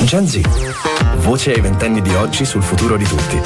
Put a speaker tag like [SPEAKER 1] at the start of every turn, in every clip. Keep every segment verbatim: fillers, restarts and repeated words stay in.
[SPEAKER 1] Gen Z. Voce ai ventenni di oggi sul futuro di tutti.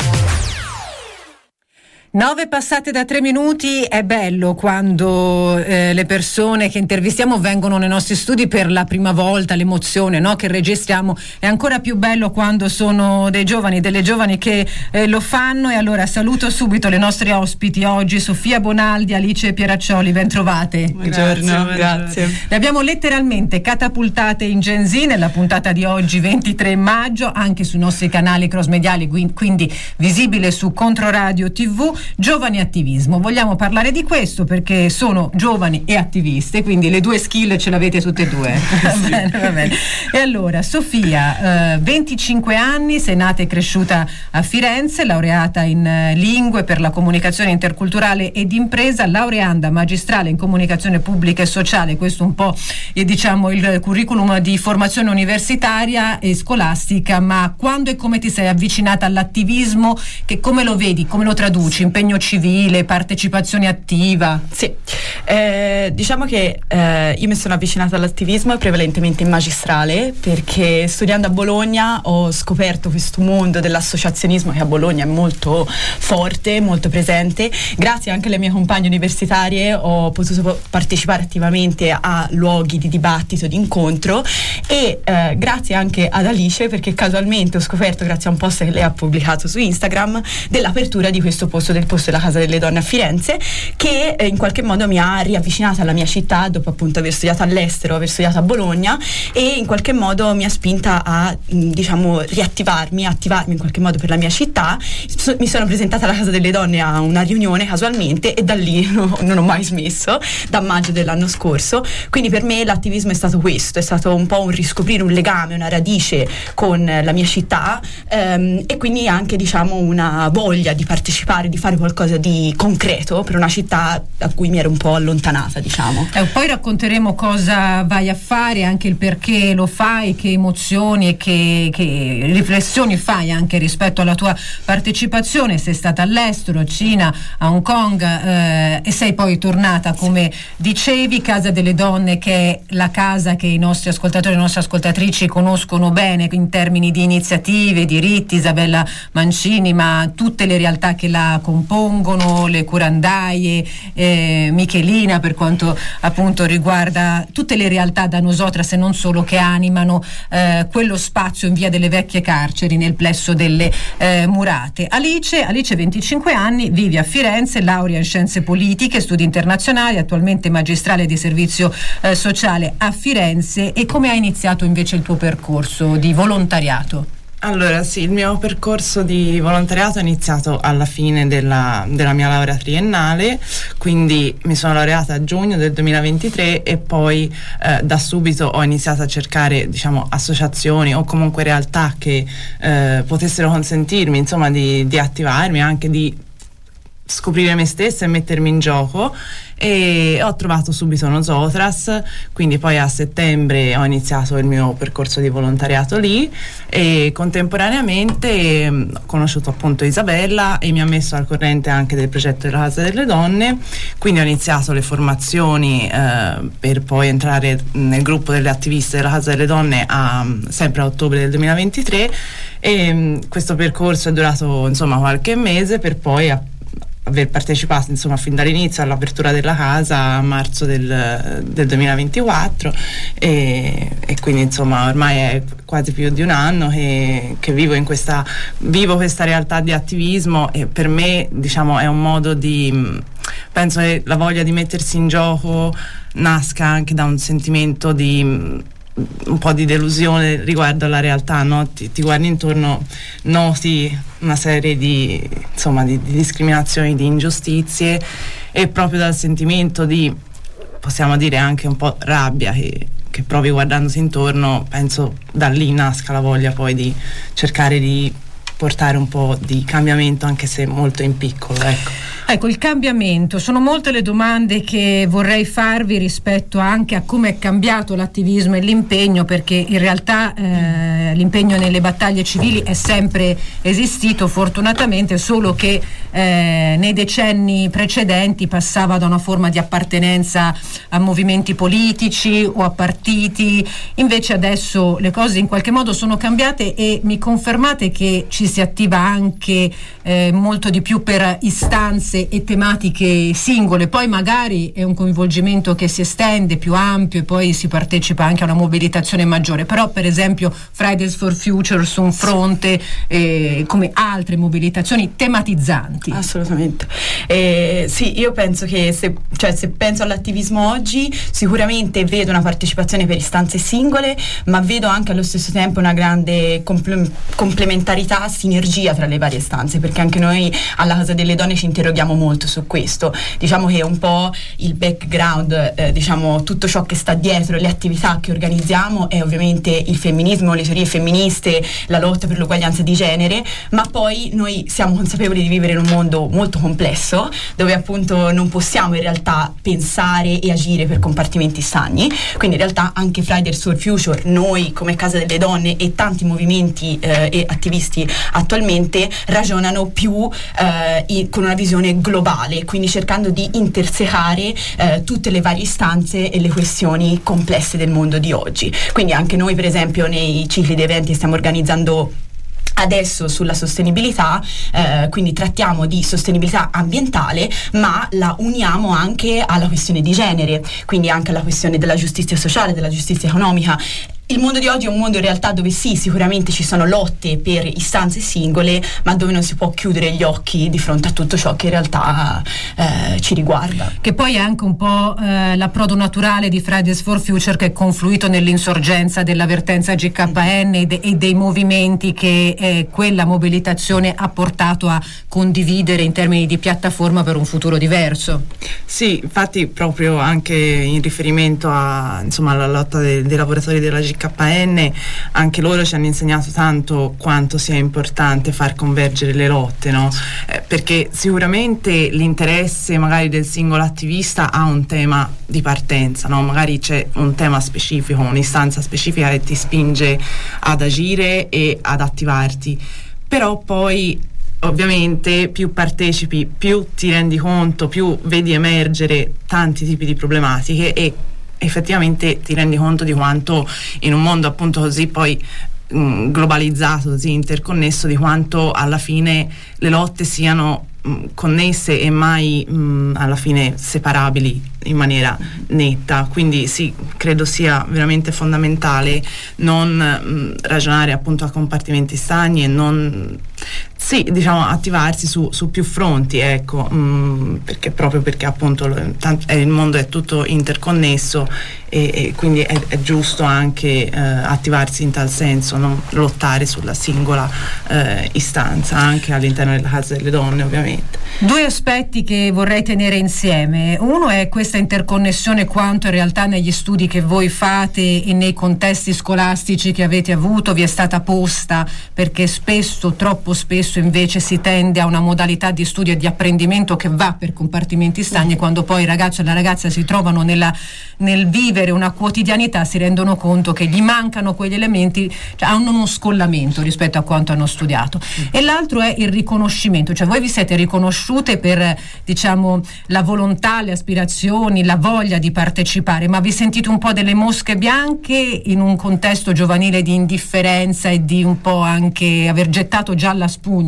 [SPEAKER 2] Nove passate da tre minuti. È bello quando eh, le persone che intervistiamo vengono nei nostri studi per la prima volta, l'emozione, no, che registriamo. È ancora più bello quando sono dei giovani, delle giovani che eh, lo fanno. E allora saluto subito le nostre ospiti oggi, Sofia Bonaldi, Alice Pieraccioli, ben trovate.
[SPEAKER 3] Buongiorno, grazie, grazie.
[SPEAKER 2] Le abbiamo letteralmente catapultate in Gen Z nella puntata di oggi, ventitré maggio, anche sui nostri canali cross mediali, quindi visibile su Controradio tivù. Giovani attivismo, vogliamo parlare di questo perché sono giovani e attiviste, quindi le due skill ce l'avete tutte e due. Va bene, va bene. E allora Sofia, eh, venticinque anni, sei nata e cresciuta a Firenze, laureata in eh, lingue per la comunicazione interculturale ed impresa, laureanda magistrale in comunicazione pubblica e sociale. Questo un po' è, diciamo, il curriculum di formazione universitaria e scolastica. Ma quando e come ti sei avvicinata all'attivismo? Che come lo vedi, come lo traduci? Impegno civile, partecipazione attiva?
[SPEAKER 3] Sì, eh, diciamo che eh, io mi sono avvicinata all'attivismo prevalentemente in magistrale, perché studiando a Bologna ho scoperto questo mondo dell'associazionismo che a Bologna è molto forte, molto presente. Grazie anche alle mie compagne universitarie ho potuto partecipare attivamente a luoghi di dibattito, di incontro, e eh, grazie anche ad Alice, perché casualmente ho scoperto, grazie a un post che lei ha pubblicato su Instagram, dell'apertura di questo posto, del posto della Casa delle Donne a Firenze, che eh, in qualche modo mi ha riavvicinata alla mia città dopo appunto aver studiato all'estero, aver studiato a Bologna, e in qualche modo mi ha spinta a mh, diciamo riattivarmi, attivarmi in qualche modo per la mia città. So, mi sono presentata alla Casa delle Donne a una riunione casualmente e da lì no, non ho mai smesso, da maggio dell'anno scorso. Quindi per me l'attivismo è stato questo, è stato un po' un riscoprire un legame, una radice con la mia città, ehm, e quindi anche diciamo una voglia di partecipare, di fare qualcosa di concreto per una città a cui mi ero un po' allontanata, diciamo.
[SPEAKER 2] Eh, poi racconteremo cosa vai a fare, anche il perché lo fai, che emozioni e che, che riflessioni fai anche rispetto alla tua partecipazione. Sei stata all'estero, a Cina, a Hong Kong, eh, e sei poi tornata, come dicevi, Casa delle Donne, che è la casa che i nostri ascoltatori e le nostre ascoltatrici conoscono bene in termini di iniziative, diritti, Isabella Mancini, ma tutte le realtà che la compongono, le curandaie, eh, Michelina per quanto appunto riguarda tutte le realtà da nosotras e non solo, che animano eh, quello spazio in via delle Vecchie Carceri nel plesso delle eh, Murate. Alice, Alice venticinque anni, vive a Firenze, laurea in scienze politiche, studi internazionali, attualmente magistrale di servizio eh, sociale a Firenze. E come hai iniziato invece il tuo percorso di volontariato?
[SPEAKER 4] Allora sì, il mio percorso di volontariato è iniziato alla fine della, della mia laurea triennale, quindi mi sono laureata a giugno del duemilaventitré e poi eh, da subito ho iniziato a cercare, diciamo, associazioni o comunque realtà che eh, potessero consentirmi, insomma, di, di attivarmi, anche di scoprire me stessa e mettermi in gioco, e ho trovato subito Nosotras, quindi poi a settembre ho iniziato il mio percorso di volontariato lì, e contemporaneamente ho conosciuto appunto Isabella e mi ha messo al corrente anche del progetto della Casa delle Donne, quindi ho iniziato le formazioni eh, per poi entrare nel gruppo delle attiviste della Casa delle Donne a, sempre a ottobre del duemilaventitré, e questo percorso è durato insomma qualche mese, per poi a aver partecipato insomma fin dall'inizio all'apertura della casa a marzo del, del duemilaventiquattro, e, e quindi insomma ormai è quasi più di un anno che, che vivo in questa vivo questa realtà di attivismo, e per me diciamo è un modo di, penso che la voglia di mettersi in gioco nasca anche da un sentimento di un po' di delusione riguardo alla realtà, no? Ti, ti guardi intorno, noti una serie di insomma di, di discriminazioni, di ingiustizie, e proprio dal sentimento di, possiamo dire anche un po' rabbia che, che provi guardandosi intorno, penso da lì nasca la voglia poi di cercare di portare un po' di cambiamento, anche se molto in piccolo, ecco.
[SPEAKER 2] Ecco, il cambiamento, sono molte le domande che vorrei farvi rispetto anche a come è cambiato l'attivismo e l'impegno, perché in realtà eh, l'impegno nelle battaglie civili è sempre esistito fortunatamente, solo che eh, nei decenni precedenti passava da una forma di appartenenza a movimenti politici o a partiti, invece adesso le cose in qualche modo sono cambiate e mi confermate che ci si attiva anche eh, molto di più per istanze e tematiche singole, poi magari è un coinvolgimento che si estende più ampio e poi si partecipa anche a una mobilitazione maggiore, però per esempio Fridays for Future su un fronte eh, come altre mobilitazioni tematizzanti.
[SPEAKER 3] Assolutamente. Eh, sì, io penso che se, cioè, se penso all'attivismo oggi sicuramente vedo una partecipazione per istanze singole, ma vedo anche allo stesso tempo una grande comple- complementarità, sinergia tra le varie istanze, perché anche noi alla Casa delle Donne ci interroghiamo molto su questo. Diciamo che un po' il background, eh, diciamo tutto ciò che sta dietro le attività che organizziamo è ovviamente il femminismo, le teorie femministe, la lotta per l'uguaglianza di genere, ma poi noi siamo consapevoli di vivere in un mondo molto complesso dove appunto non possiamo in realtà pensare e agire per compartimenti stagni, quindi in realtà anche Fridays for Future, noi come Casa delle Donne e tanti movimenti eh, e attivisti attualmente ragionano più eh, in, con una visione globale, quindi cercando di intersecare eh, tutte le varie istanze e le questioni complesse del mondo di oggi. Quindi anche noi per esempio nei cicli di eventi stiamo organizzando adesso sulla sostenibilità, eh, quindi trattiamo di sostenibilità ambientale, ma la uniamo anche alla questione di genere, quindi anche alla questione della giustizia sociale, della giustizia economica. Il mondo di oggi è un mondo in realtà dove sì, sicuramente ci sono lotte per istanze singole, ma dove non si può chiudere gli occhi di fronte a tutto ciò che in realtà eh, ci riguarda.
[SPEAKER 2] Che poi è anche un po' eh, l'approdo naturale di Fridays for Future, che è confluito nell'insorgenza della vertenza G K N e, de- e dei movimenti che eh, quella mobilitazione ha portato a condividere in termini di piattaforma per un futuro diverso.
[SPEAKER 4] Sì, infatti proprio anche in riferimento a, insomma, alla lotta de- dei lavoratori della G K N, anche loro ci hanno insegnato tanto quanto sia importante far convergere le lotte, no? Eh, perché sicuramente l'interesse magari del singolo attivista ha un tema di partenza, no? Magari c'è un tema specifico, un'istanza specifica che ti spinge ad agire e ad attivarti, però poi ovviamente più partecipi, più ti rendi conto, più vedi emergere tanti tipi di problematiche e effettivamente ti rendi conto di quanto in un mondo appunto così poi mh, globalizzato, così interconnesso, di quanto alla fine le lotte siano mh, connesse e mai mh, alla fine separabili in maniera netta. Quindi sì, credo sia veramente fondamentale non mh, ragionare appunto a compartimenti stagni e non sì, diciamo attivarsi su, su più fronti, ecco, mh, perché proprio perché appunto lo, tant- eh, il mondo è tutto interconnesso e, e quindi è, è giusto anche eh, attivarsi in tal senso, non lottare sulla singola eh, istanza, anche all'interno della Casa delle Donne ovviamente.
[SPEAKER 2] Due aspetti che vorrei tenere insieme: uno è questa interconnessione quanto in realtà negli studi che voi fate e nei contesti scolastici che avete avuto vi è stata posta, perché spesso, troppo spesso invece si tende a una modalità di studio e di apprendimento che va per compartimenti stagni, quando poi il ragazzo e la ragazza si trovano nella, nel vivere una quotidianità si rendono conto che gli mancano quegli elementi, cioè hanno uno scollamento rispetto a quanto hanno studiato. Mm. E l'altro è il riconoscimento, cioè voi vi siete riconosciute per, diciamo, la volontà, le aspirazioni, la voglia di partecipare, ma vi sentite un po' delle mosche bianche in un contesto giovanile di indifferenza e di un po' anche aver gettato già la spugna?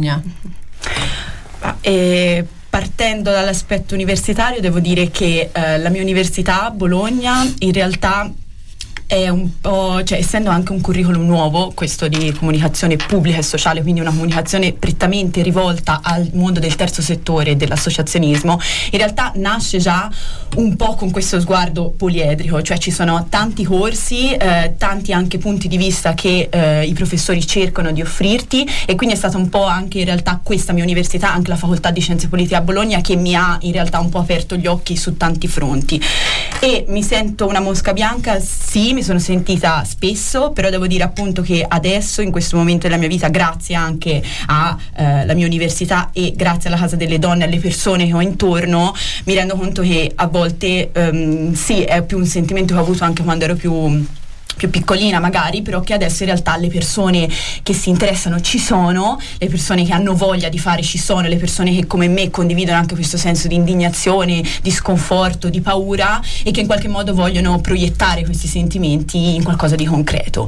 [SPEAKER 3] E partendo dall'aspetto universitario devo dire che eh, la mia università, Bologna, in realtà è un po', cioè essendo anche un curriculum nuovo, questo di comunicazione pubblica e sociale, quindi una comunicazione prettamente rivolta al mondo del terzo settore e dell'associazionismo, in realtà nasce già un po' con questo sguardo poliedrico, cioè ci sono tanti corsi, eh, tanti anche punti di vista che eh, i professori cercano di offrirti, e quindi è stata un po' anche in realtà questa mia università, anche la Facoltà di Scienze Politiche a Bologna, che mi ha in realtà un po' aperto gli occhi su tanti fronti. E mi sento una mosca bianca? Sì, mi sono sentita spesso, però devo dire appunto che adesso, in questo momento della mia vita, grazie anche alla eh, mia università e grazie alla Casa delle Donne, alle persone che ho intorno, mi rendo conto che a volte ehm, sì, è più un sentimento che ho avuto anche quando ero più più piccolina magari, però che adesso in realtà le persone che si interessano ci sono, le persone che hanno voglia di fare ci sono, le persone che come me condividono anche questo senso di indignazione, di sconforto, di paura, e che in qualche modo vogliono proiettare questi sentimenti in qualcosa di concreto.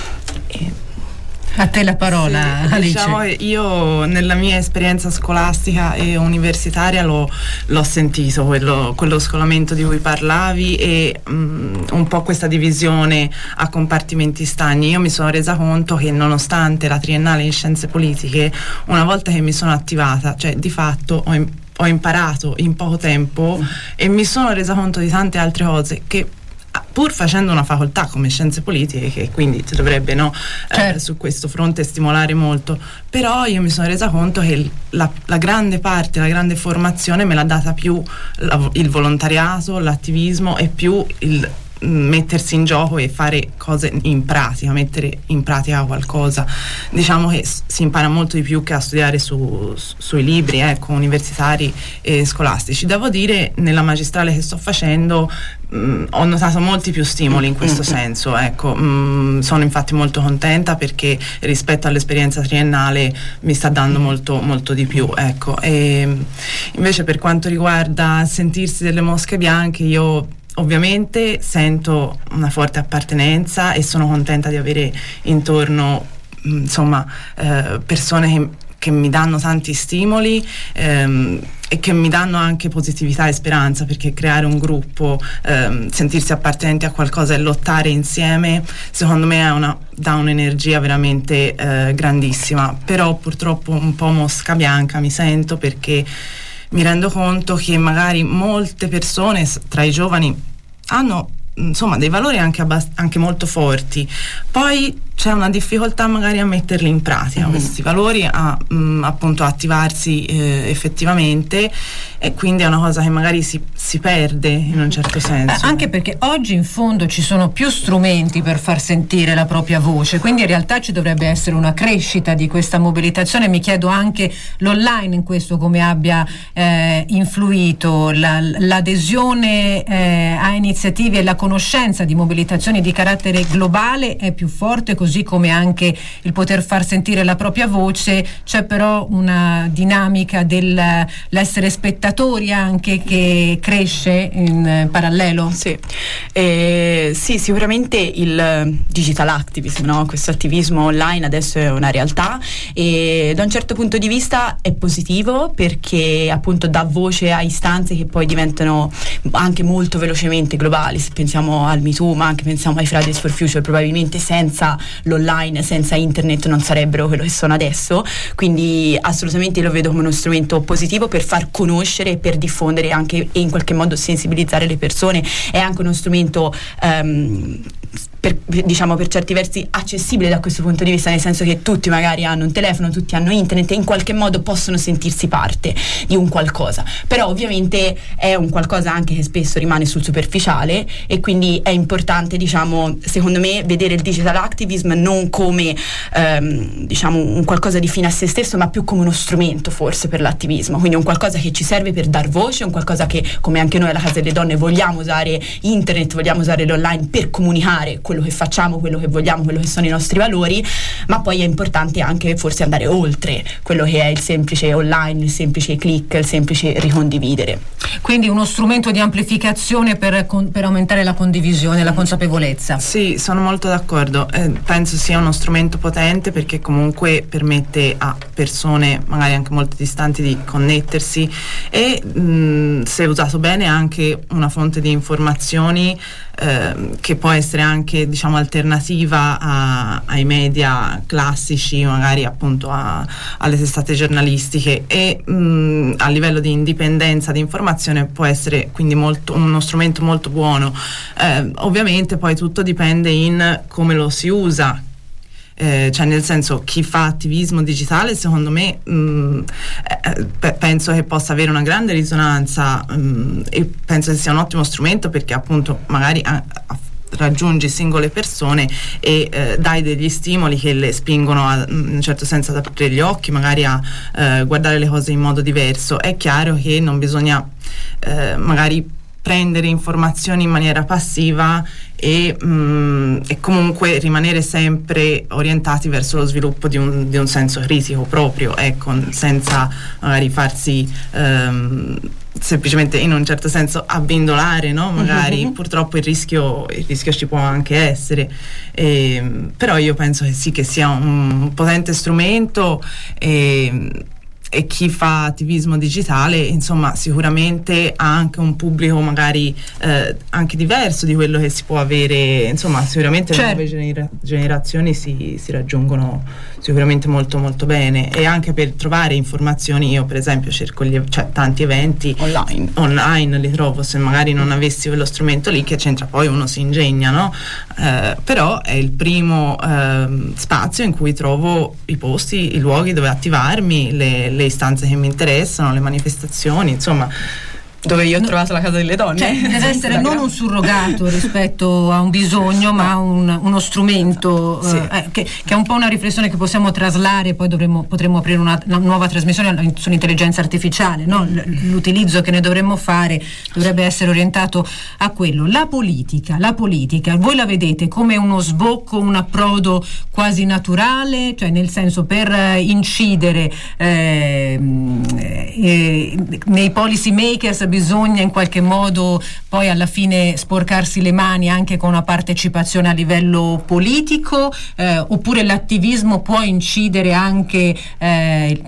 [SPEAKER 3] E
[SPEAKER 2] a te la parola,
[SPEAKER 4] sì,
[SPEAKER 2] Alice.
[SPEAKER 4] Diciamo, io nella mia esperienza scolastica e universitaria l'ho, l'ho sentito, quello, quello scolamento di cui parlavi, e um, un po' questa divisione a compartimenti stagni. Io mi sono resa conto che nonostante la triennale in scienze politiche, una volta che mi sono attivata, cioè di fatto ho, ho imparato in poco tempo e mi sono resa conto di tante altre cose che, pur facendo una facoltà come scienze politiche, che quindi ti dovrebbe, no, certo, eh, su questo fronte stimolare molto, però io mi sono resa conto che la, la grande parte, la grande formazione me l'ha data più la, il volontariato, l'attivismo, e più il mettersi in gioco e fare cose in pratica, mettere in pratica qualcosa. Diciamo che si impara molto di più che a studiare su, su, sui libri, ecco, universitari e scolastici. Devo dire, nella magistrale che sto facendo mh, ho notato molti più stimoli in questo senso, ecco. Mh, sono infatti molto contenta perché rispetto all'esperienza triennale mi sta dando molto, molto di più, ecco. E invece per quanto riguarda sentirsi delle mosche bianche, io ovviamente sento una forte appartenenza e sono contenta di avere intorno, insomma, eh, persone che, che mi danno tanti stimoli ehm, e che mi danno anche positività e speranza, perché creare un gruppo, ehm, sentirsi appartenenti a qualcosa e lottare insieme, secondo me è una, dà un'energia veramente eh, grandissima. Però purtroppo un po' mosca bianca mi sento, perché mi rendo conto che magari molte persone tra i giovani hanno, insomma, dei valori anche, abbast- anche molto forti, poi c'è una difficoltà magari a metterli in pratica, mm-hmm. questi valori, a mh, appunto attivarsi eh, effettivamente, e quindi è una cosa che magari si, si perde in un certo senso.
[SPEAKER 2] Eh, anche perché oggi in fondo ci sono più strumenti per far sentire la propria voce, quindi in realtà ci dovrebbe essere una crescita di questa mobilitazione. Mi chiedo anche l'online in questo come abbia eh, influito, la, l'adesione eh, a iniziative e la conoscenza di mobilitazioni di carattere globale è più forte, così come anche il poter far sentire la propria voce. C'è però una dinamica dell'essere spettatori anche che cresce in parallelo.
[SPEAKER 3] Sì, eh, sì, sicuramente il digital activism, no? Questo attivismo online adesso è una realtà, e da un certo punto di vista è positivo, perché appunto dà voce a istanze che poi diventano anche molto velocemente globali. Se pensiamo al Me Too, ma anche pensiamo ai Fridays for Future, probabilmente senza l'online, senza internet non sarebbero quello che sono adesso. Quindi assolutamente lo vedo come uno strumento positivo per far conoscere e per diffondere anche e in qualche modo sensibilizzare le persone. È anche uno strumento um, per, diciamo per certi versi accessibile da questo punto di vista, nel senso che tutti magari hanno un telefono, tutti hanno internet e in qualche modo possono sentirsi parte di un qualcosa. Però ovviamente è un qualcosa anche che spesso rimane sul superficiale, e quindi è importante, diciamo, secondo me, vedere il digital activism non come ehm, diciamo un qualcosa di fine a se stesso, ma più come uno strumento forse per l'attivismo, quindi un qualcosa che ci serve per dar voce, un qualcosa che, come anche noi alla Casa delle Donne, vogliamo usare internet, vogliamo usare l'online per comunicare quello che facciamo, quello che vogliamo, quello che sono i nostri valori. Ma poi è importante anche forse andare oltre quello che è il semplice online, il semplice click, il semplice ricondividere.
[SPEAKER 2] Quindi uno strumento di amplificazione per, per aumentare la condivisione, la consapevolezza.
[SPEAKER 4] Sì, sono molto d'accordo. Eh, penso sia uno strumento potente, perché comunque permette a persone magari anche molto distanti di connettersi, e mh, se usato bene anche una fonte di informazioni eh, che può essere anche, diciamo, alternativa a, ai media classici, magari appunto a, alle testate giornalistiche, e mh, a livello di indipendenza di informazione può essere quindi molto, uno strumento molto buono. Eh, ovviamente poi tutto dipende in come lo si usa. Eh, cioè nel senso, chi fa attivismo digitale secondo me mh, eh, pe- penso che possa avere una grande risonanza, mh, e penso che sia un ottimo strumento, perché appunto magari a, a raggiungi singole persone e eh, dai degli stimoli che le spingono a, in un certo senso ad aprire gli occhi, magari a eh, guardare le cose in modo diverso. È chiaro che non bisogna eh, magari prendere informazioni in maniera passiva e, mh, e comunque rimanere sempre orientati verso lo sviluppo di un, di un senso critico proprio, ecco, senza magari farsi ehm, semplicemente in un certo senso abbindolare, no? Magari uh-huh. purtroppo il rischio, il rischio ci può anche essere, e, però io penso che sì, che sia un potente strumento, e, e chi fa attivismo digitale insomma sicuramente ha anche un pubblico magari eh, anche diverso di quello che si può avere, insomma sicuramente certo. Le nuove genera- generazioni si, si raggiungono sicuramente molto molto bene, e anche per trovare informazioni io per esempio cerco gli, cioè, tanti eventi
[SPEAKER 3] online
[SPEAKER 4] online li trovo, se magari non avessi quello strumento lì che c'entra, poi uno si ingegna, no? Eh, però è il primo eh, spazio in cui trovo i posti, i luoghi dove attivarmi, le le istanze che mi interessano, le manifestazioni, insomma,
[SPEAKER 3] dove io ho trovato la Casa delle Donne.
[SPEAKER 2] Cioè, deve essere non un surrogato rispetto a un bisogno, ma un, uno strumento sì. eh, che, che è un po' una riflessione che possiamo traslare, poi dovremmo, potremmo aprire una, una nuova trasmissione sull'intelligenza artificiale, no? L- l'utilizzo che ne dovremmo fare dovrebbe essere orientato a quello. La politica, la politica, voi la vedete come uno sbocco, un approdo quasi naturale, cioè nel senso per eh, incidere eh, eh, nei policy makers bisogna in qualche modo poi alla fine sporcarsi le mani anche con una partecipazione a livello politico, eh, oppure l'attivismo può incidere anche eh,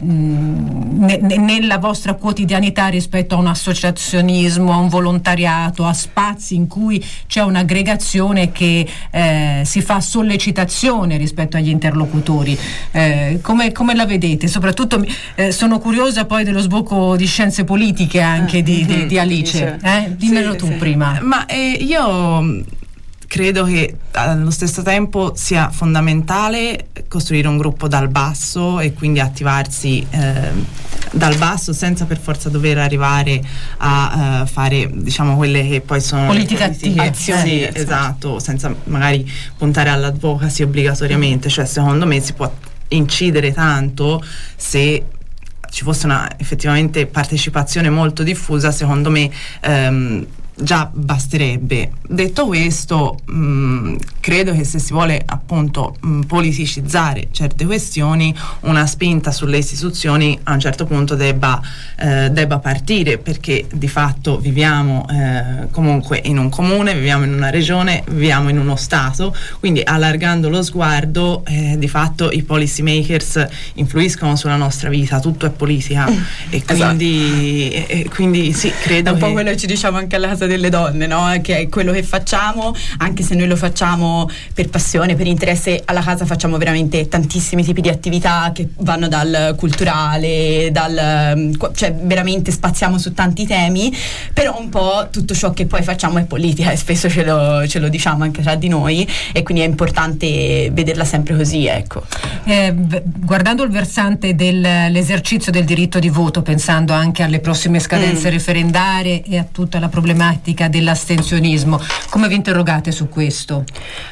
[SPEAKER 2] ne, nella vostra quotidianità rispetto a un associazionismo, a un volontariato, a spazi in cui c'è un'aggregazione che eh, si fa sollecitazione rispetto agli interlocutori. Eh, come, come la vedete? Soprattutto eh, sono curiosa poi dello sbocco di scienze politiche anche ah, di, di, di Alice, eh? Dimmelo sì, tu sì. prima.
[SPEAKER 4] Ma eh, io credo che allo stesso tempo sia fondamentale costruire un gruppo dal basso e quindi attivarsi eh, dal basso senza per forza dover arrivare a uh, fare diciamo quelle che poi sono
[SPEAKER 2] politica attiva,
[SPEAKER 4] sì, eh, esatto, senza magari puntare all'advocacy obbligatoriamente, cioè secondo me si può incidere tanto se ci fosse una effettivamente partecipazione molto diffusa, secondo me ehm, già basterebbe. Detto questo, mh, credo che se si vuole appunto mh, politicizzare certe questioni, una spinta sulle istituzioni a un certo punto debba, eh, debba partire, perché di fatto viviamo eh, comunque in un comune, viviamo in una regione, viviamo in uno stato, quindi allargando lo sguardo eh, di fatto i policy makers influiscono sulla nostra vita, tutto è politica e quindi, esatto. e, e quindi sì, credo
[SPEAKER 3] è un
[SPEAKER 4] che
[SPEAKER 3] po' quello che ci diciamo anche alla Casa delle Donne, no? Che è quello che facciamo, anche se noi lo facciamo per passione, per interesse. Alla casa facciamo veramente tantissimi tipi di attività che vanno dal culturale, dal cioè veramente spaziamo su tanti temi, però un po' tutto ciò che poi facciamo è politica e spesso ce lo, ce lo diciamo anche tra di noi, e quindi è importante vederla sempre così, ecco.
[SPEAKER 2] Eh, guardando il versante dell'esercizio del diritto di voto, pensando anche alle prossime scadenze mm. referendarie e a tutta la problematica dell'astensionismo, come vi interrogate su questo?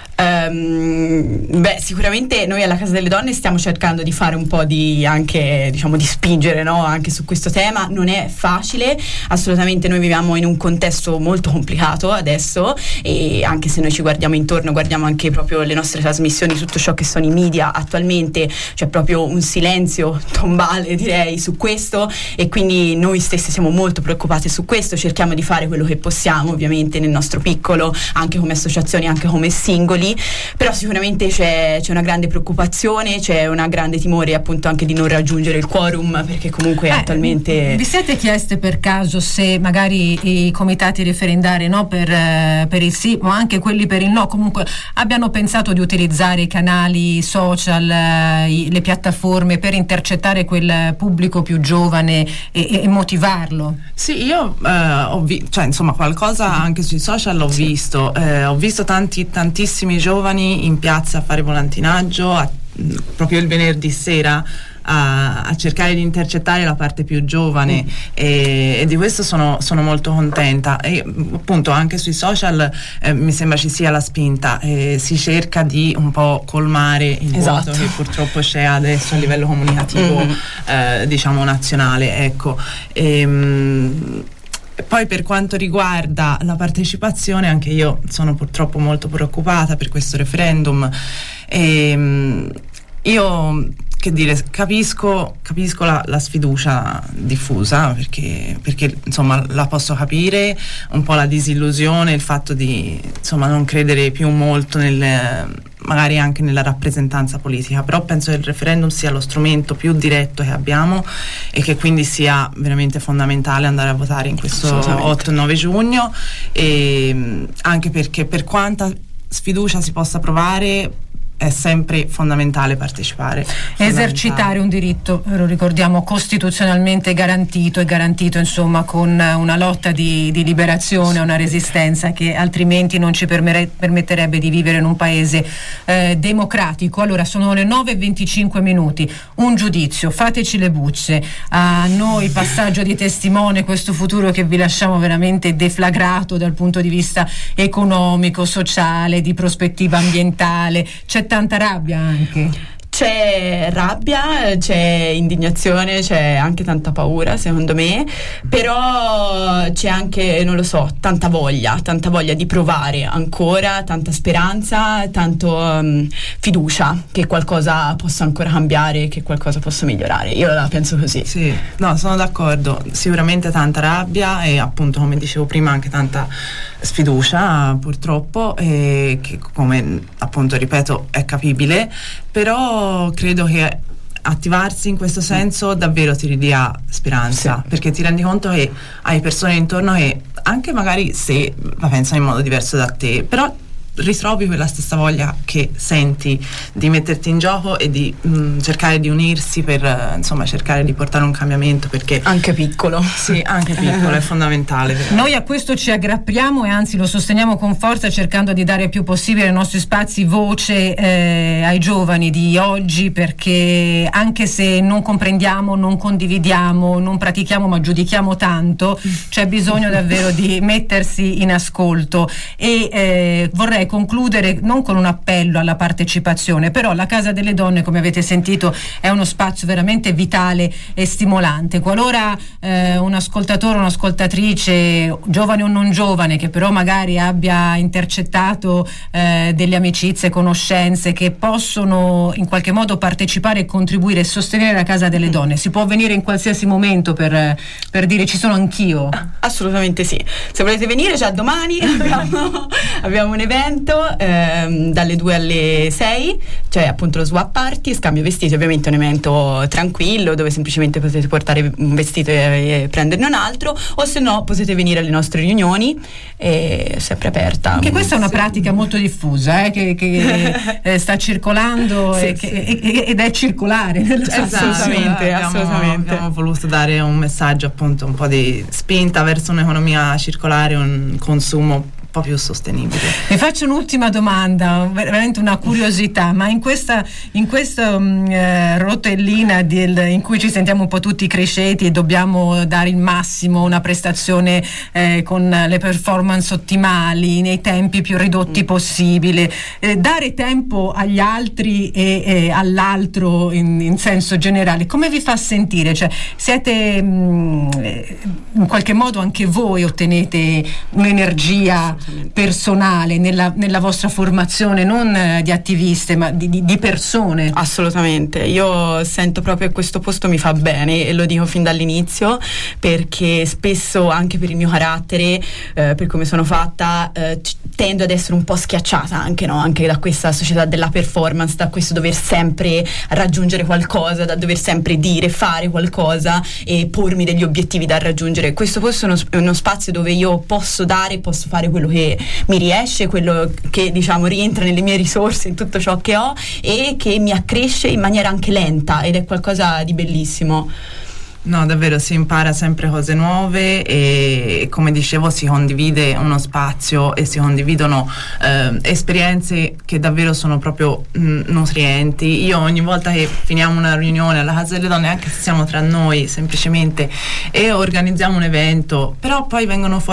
[SPEAKER 3] Um, beh, sicuramente noi alla Casa delle Donne stiamo cercando di fare un po' di anche diciamo di spingere, no? Anche su questo tema. Non è facile, assolutamente. Noi viviamo in un contesto molto complicato adesso, e anche se noi ci guardiamo intorno, guardiamo anche proprio le nostre trasmissioni, tutto ciò che sono i media attualmente, c'è proprio un silenzio tombale, direi, su questo, e quindi noi stessi siamo molto preoccupati su questo. Cerchiamo di fare quello che possiamo, ovviamente nel nostro piccolo, anche come associazioni, anche come singoli, però sicuramente c'è, c'è una grande preoccupazione, c'è una grande timore appunto anche di non raggiungere il quorum, perché comunque eh, attualmente
[SPEAKER 2] vi siete chieste per caso se magari i comitati referendari, no, per, eh, per il sì, ma anche quelli per il no, comunque abbiano pensato di utilizzare i canali social, eh, i, le piattaforme per intercettare quel pubblico più giovane e, e motivarlo?
[SPEAKER 4] Sì, io eh, ho visto, cioè insomma qualcosa anche sui social l'ho sì. visto, eh, ho visto tanti tantissimi giovani in piazza a fare volantinaggio, a, proprio il venerdì sera a, a cercare di intercettare la parte più giovane, mm. e, e di questo sono, sono molto contenta, e appunto anche sui social eh, mi sembra ci sia la spinta, e si cerca di un po' colmare il
[SPEAKER 3] esatto.
[SPEAKER 4] vuoto che purtroppo c'è adesso a livello comunicativo mm. eh, diciamo nazionale, ecco. E, mh, Poi per quanto riguarda la partecipazione, anche io sono purtroppo molto preoccupata per questo referendum. E, io, che dire, capisco, capisco la, la sfiducia diffusa, perché, perché insomma la posso capire, un po' la disillusione, il fatto di insomma non credere più molto nel, magari anche nella rappresentanza politica, però penso che il referendum sia lo strumento più diretto che abbiamo e che quindi sia veramente fondamentale andare a votare in questo otto nove giugno, e anche perché per quanta sfiducia si possa provare è sempre fondamentale partecipare, fondamentale.
[SPEAKER 2] Esercitare un diritto, lo ricordiamo, costituzionalmente garantito e garantito insomma con una lotta di, di liberazione, una resistenza che altrimenti non ci permere, permetterebbe di vivere in un paese eh, democratico. Allora sono le nove e venticinque minuti, un giudizio, fateci le bucce, a noi passaggio di testimone, questo futuro che vi lasciamo veramente deflagrato dal punto di vista economico, sociale, di prospettiva ambientale. C'è tanta rabbia anche.
[SPEAKER 3] C'è rabbia, c'è indignazione, c'è anche tanta paura secondo me, però c'è anche, non lo so, tanta voglia, tanta voglia di provare ancora, tanta speranza, tanto um, fiducia che qualcosa possa ancora cambiare, che qualcosa possa migliorare. Io la penso così.
[SPEAKER 4] Sì, no, sono d'accordo, sicuramente tanta rabbia e appunto, come dicevo prima, anche tanta sfiducia purtroppo, e che, come appunto ripeto, è capibile, però credo che attivarsi in questo senso davvero ti ridia speranza, sì. Perché ti rendi conto che hai persone intorno che anche magari se la pensano in modo diverso da te, però ritrovi quella stessa voglia che senti di metterti in gioco e di mh, cercare di unirsi per uh, insomma cercare di portare un cambiamento, perché
[SPEAKER 3] anche piccolo
[SPEAKER 4] sì, anche piccolo è fondamentale.
[SPEAKER 2] Noi a questo ci aggrappiamo e anzi lo sosteniamo con forza, cercando di dare il più possibile ai nostri spazi voce eh, ai giovani di oggi, perché anche se non comprendiamo, non condividiamo, non pratichiamo ma giudichiamo tanto, c'è bisogno davvero di mettersi in ascolto. E eh, vorrei concludere non con un appello alla partecipazione, però la Casa delle Donne, come avete sentito, è uno spazio veramente vitale e stimolante. Qualora eh, un ascoltatore o un'ascoltatrice, giovane o non giovane, che però magari abbia intercettato eh, delle amicizie, conoscenze che possono in qualche modo partecipare e contribuire e sostenere la Casa delle Donne, si può venire in qualsiasi momento per, per dire ci sono anch'io?
[SPEAKER 3] Assolutamente sì, se volete venire già domani abbiamo, abbiamo un evento Ehm, dalle due alle sei, cioè appunto lo swap party, scambio vestiti, ovviamente un evento tranquillo dove semplicemente potete portare un vestito e, e prenderne un altro, o se no potete venire alle nostre riunioni, è sempre aperta.
[SPEAKER 2] Anche questa è una pratica molto diffusa eh, che, che eh, sta circolando sì, e che, sì. e, ed è circolare.
[SPEAKER 3] Assolutamente,
[SPEAKER 4] abbiamo,
[SPEAKER 3] assolutamente.
[SPEAKER 4] Abbiamo voluto dare un messaggio, appunto un po' di spinta verso un'economia circolare, un consumo un po' più sostenibile.
[SPEAKER 2] Vi faccio un'ultima domanda, veramente una curiosità, ma in questa in questa um, eh, rotellina del, in cui ci sentiamo un po' tutti crescenti e dobbiamo dare il massimo, una prestazione eh, con le performance ottimali nei tempi più ridotti mm. possibile, eh, dare tempo agli altri e, e all'altro in, in senso generale, come vi fa sentire? Cioè, siete mh, in qualche modo anche voi ottenete un'energia personale nella, nella vostra formazione, non eh, di attiviste ma di, di, di persone?
[SPEAKER 3] Assolutamente, io sento proprio che questo posto mi fa bene e lo dico fin dall'inizio, perché spesso anche per il mio carattere, eh, per come sono fatta, eh, tendo ad essere un po' schiacciata anche, no? Anche da questa società della performance, da questo dover sempre raggiungere qualcosa, da dover sempre dire, fare qualcosa e pormi degli obiettivi da raggiungere. Questo posto è uno, è uno spazio dove io posso dare, posso fare quello che mi riesce, quello che diciamo rientra nelle mie risorse, in tutto ciò che ho, e che mi accresce in maniera anche lenta, ed è qualcosa di bellissimo.
[SPEAKER 4] No, davvero si impara sempre cose nuove e, come dicevo, si condivide uno spazio e si condividono eh, esperienze che davvero sono proprio mh, nutrienti. Io ogni volta che finiamo una riunione alla Casa delle Donne, anche se siamo tra noi semplicemente e organizziamo un evento, però poi vengono fuori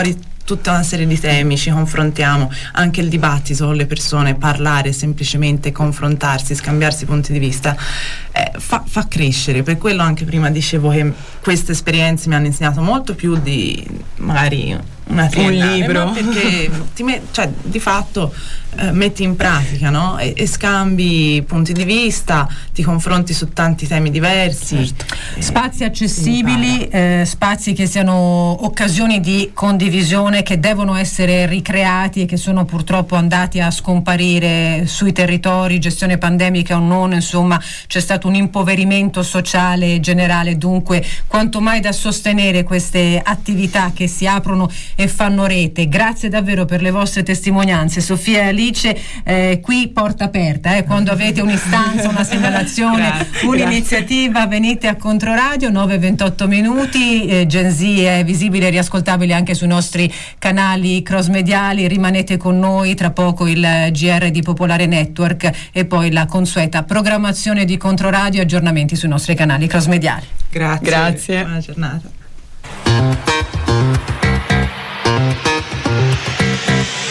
[SPEAKER 4] tutta una serie di temi, ci confrontiamo, anche il dibattito con le persone, parlare semplicemente, confrontarsi, scambiarsi punti di vista, eh, fa, fa crescere. Per quello anche prima dicevo che queste esperienze mi hanno insegnato molto più di magari una triennale,
[SPEAKER 3] un libro,
[SPEAKER 4] perché ti met- cioè, di fatto eh, metti in pratica, no? E, e scambi punti di vista, ti confronti su tanti temi diversi.
[SPEAKER 2] Certo. Spazi accessibili, eh, spazi che siano occasioni di condivisione, che devono essere ricreati e che sono purtroppo andati a scomparire sui territori, gestione pandemica o non, insomma c'è stato un impoverimento sociale generale, dunque quanto mai da sostenere queste attività che si aprono e fanno rete. Grazie davvero per le vostre testimonianze, Sofia e Alice, eh, qui porta aperta, eh, quando avete un'istanza, una segnalazione, grazie, un'iniziativa, grazie. Venite a Controradio, nove e ventotto minuti, eh, Gen Z è visibile e riascoltabile anche sui nostri canali cross mediali, rimanete con noi, tra poco il G R di Popolare Network e poi la consueta programmazione di Controradio, aggiornamenti sui nostri canali cross mediali.
[SPEAKER 4] Grazie,
[SPEAKER 3] grazie.
[SPEAKER 4] Buona giornata.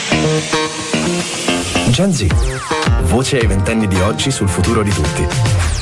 [SPEAKER 1] Gen Z, voce ai ventenni di oggi sul futuro di tutti.